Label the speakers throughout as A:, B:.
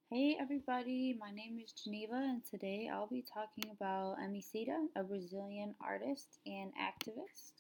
A: Hey everybody, my name is Geneva and today I'll be talking about Emicida, a Brazilian artist and activist.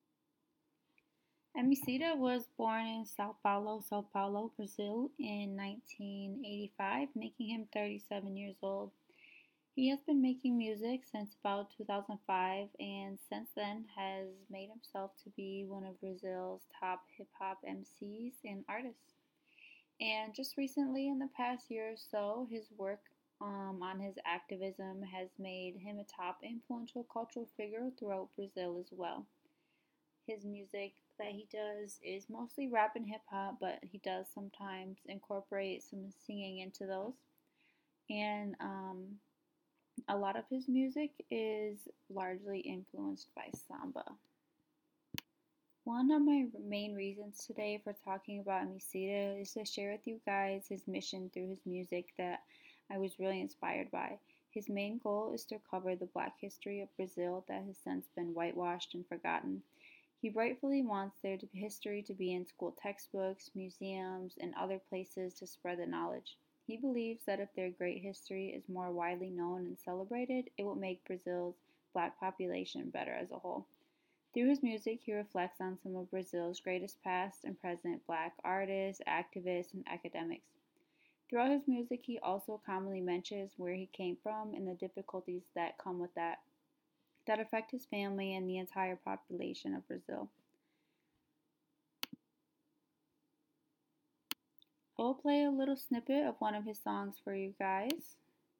A: Emicida was born in Sao Paulo, Brazil in 1985, making him 37 years old. He has been making music since about 2005 and since then has made himself to be one of Brazil's top hip hop MCs and artists. And just recently, in the past year or so, his work on his activism has made him a top influential cultural figure throughout Brazil as well. His music that he does is mostly rap and hip hop, but he does sometimes incorporate some singing into those. And a lot of his music is largely influenced by samba. One of my main reasons today for talking about Emicida is to share with you guys his mission through his music that I was really inspired by. His main goal is to cover the black history of Brazil that has since been whitewashed and forgotten. He rightfully wants their history to be in school textbooks, museums, and other places to spread the knowledge. He believes that if their great history is more widely known and celebrated, it will make Brazil's black population better as a whole. Through his music, he reflects on some of Brazil's greatest past and present black artists, activists, and academics. Throughout his music, he also commonly mentions where he came from and the difficulties that come with that affect his family and the entire population of Brazil. I'll play a little snippet of one of his songs for you guys.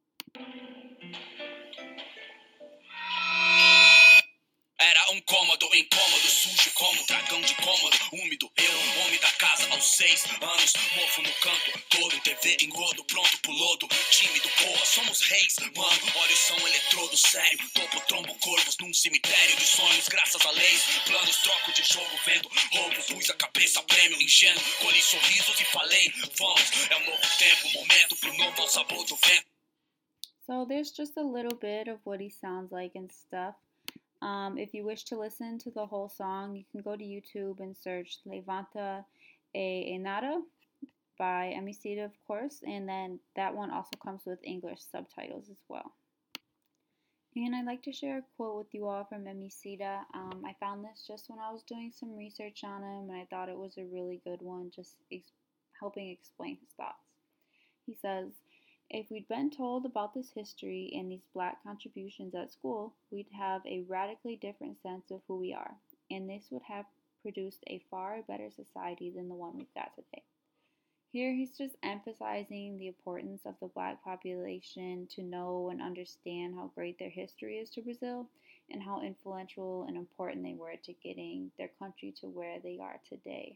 B: Era cômodo, incômodo, sujo como dragão de cômodo, úmido, eu, homem da casa aos 6 anos, mofo no canto, todo, TV engodo, pronto pro lodo, tímido, porra, somos reis, mano, olhos são eletrodo, sério, topo, trombo, corvos num cemitério de sonhos, graças a leis, planos, troco de jogo, vendo, roubo, pus a cabeça, prêmio, ingênuo, colhi sorrisos e falei, vamos, é um novo tempo, momento pro novo ao sabor do vento.
A: So there's just a little bit of what he sounds like and stuff. If you wish to listen to the whole song, you can go to YouTube and search Levanta e Nada by Emicida, of course, and then that one also comes with English subtitles as well. And I'd like to share a quote with you all from Emicida. I found this just when I was doing some research on him, and I thought it was a really good one, just helping explain his thoughts. He says, if we'd been told about this history and these black contributions at school, we'd have a radically different sense of who we are, and this would have produced a far better society than the one we've got today. Here he's just emphasizing the importance of the black population to know and understand how great their history is to Brazil and how influential and important they were to getting their country to where they are today.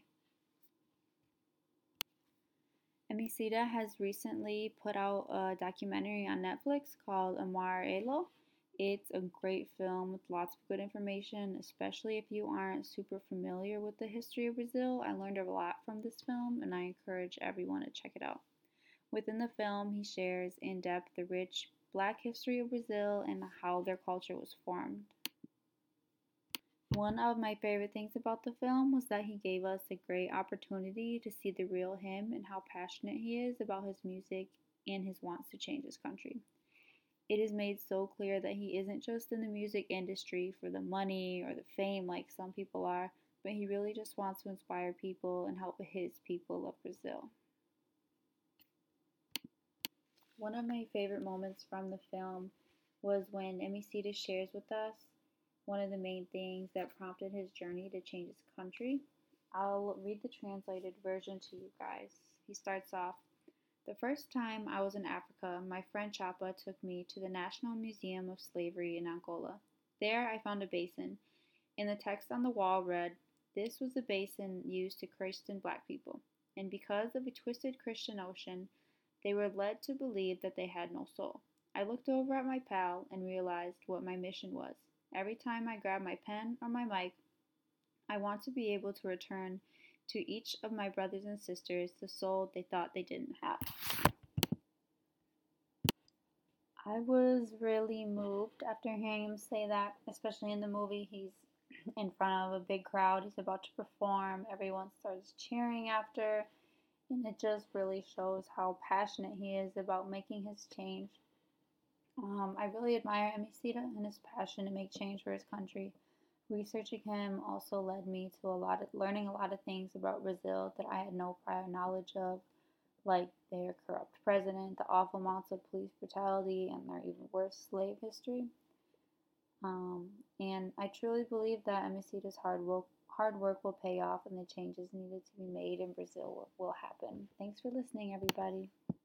A: Emicida has recently put out a documentary on Netflix called Amarelo. It's a great film with lots of good information, especially if you aren't super familiar with the history of Brazil. I learned a lot from this film, and I encourage everyone to check it out. Within the film, he shares in depth the rich black history of Brazil and how their culture was formed. One of my favorite things about the film was that he gave us a great opportunity to see the real him and how passionate he is about his music and his wants to change his country. It is made so clear that he isn't just in the music industry for the money or the fame like some people are, but he really just wants to inspire people and help his people of Brazil. One of my favorite moments from the film was when Emicida shares with us one of the main things that prompted his journey to change his country. I'll read the translated version to you guys. He starts off, the first time I was in Africa, my friend Chapa took me to the National Museum of Slavery in Angola. There I found a basin, and the text on the wall read, this was a basin used to Christian black people, and because of a twisted Christian notion, they were led to believe that they had no soul. I looked over at my pal and realized what my mission was. Every time I grab my pen or my mic, I want to be able to return to each of my brothers and sisters the soul they thought they didn't have. I was really moved after hearing him say that, especially in the movie. He's in front of a big crowd, he's about to perform, everyone starts cheering after, And it just really shows how passionate he is about making his change. I really admire Emicida and his passion to make change for his country. Researching him also led me to learning a lot of things about Brazil that I had no prior knowledge of, like their corrupt president, the awful amounts of police brutality, and their even worse slave history. And I truly believe that Emicida's hard work will pay off and the changes needed to be made in Brazil will happen. Thanks for listening, everybody.